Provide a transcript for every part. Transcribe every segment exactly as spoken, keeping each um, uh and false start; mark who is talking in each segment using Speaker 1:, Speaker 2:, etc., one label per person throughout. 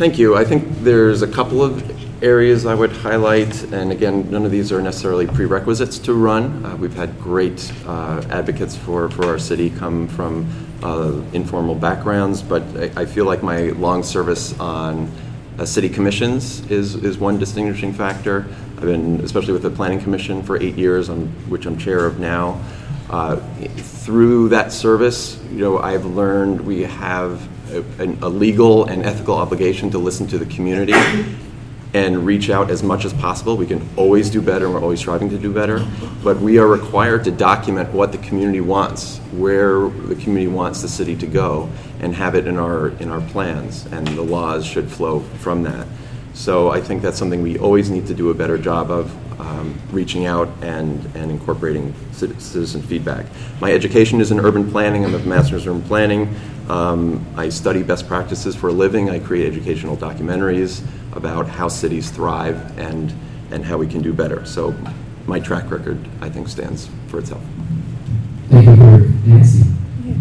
Speaker 1: Thank you. I think there's a couple of areas I would highlight, and again, none of these are necessarily prerequisites to run. Uh, we've had great uh, advocates for, for our city come from uh, informal backgrounds, but I, I feel like my long service on uh, city commissions is, is one distinguishing factor. I've been, especially with the Planning Commission, for eight years, I'm, which I'm chair of now. Uh, through that service, you know, I've learned we have a, a legal and ethical obligation to listen to the community and reach out as much as possible. We can always do better, and we're always striving to do better, but we are required to document what the community wants, where the community wants the city to go, and have it in our in our plans, and the laws should flow from that. So I think that's something we always need to do a better job of, um, reaching out and, and incorporating citizen feedback. My education is in urban planning. I'm a master's in urban planning. Um, I study best practices for a living. I create educational documentaries about how cities thrive and, and how we can do better. So my track record, I think, stands for itself.
Speaker 2: Thank you, Nancy.
Speaker 3: Yes.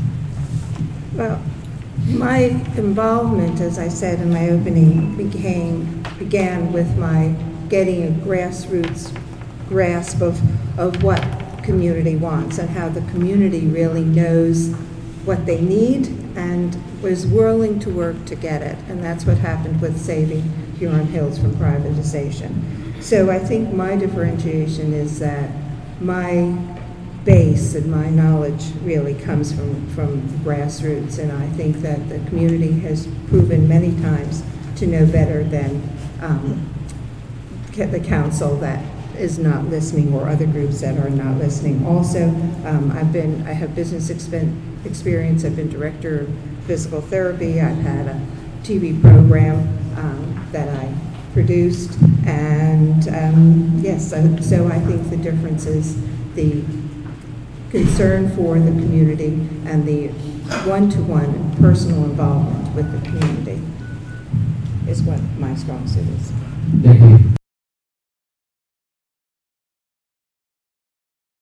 Speaker 3: Well, my involvement, as I said in my opening, became began with my getting a grassroots grasp of, of what community wants and how the community really knows what they need and was willing to work to get it. And that's what happened with saving Huron Hills from privatization. So I think my differentiation is that my base and my knowledge really comes from, from grassroots, and I think that the community has proven many times to know better than um, the council that is not listening, or other groups that are not listening. Also, um, I've been, I have business expen- experience. I've been director of physical therapy. I've had a T V program um, that I produced, and um, yes, so, so I think the difference is the concern for the community and the one-to-one personal involvement with the community is what my strong suit is.
Speaker 2: Thank you.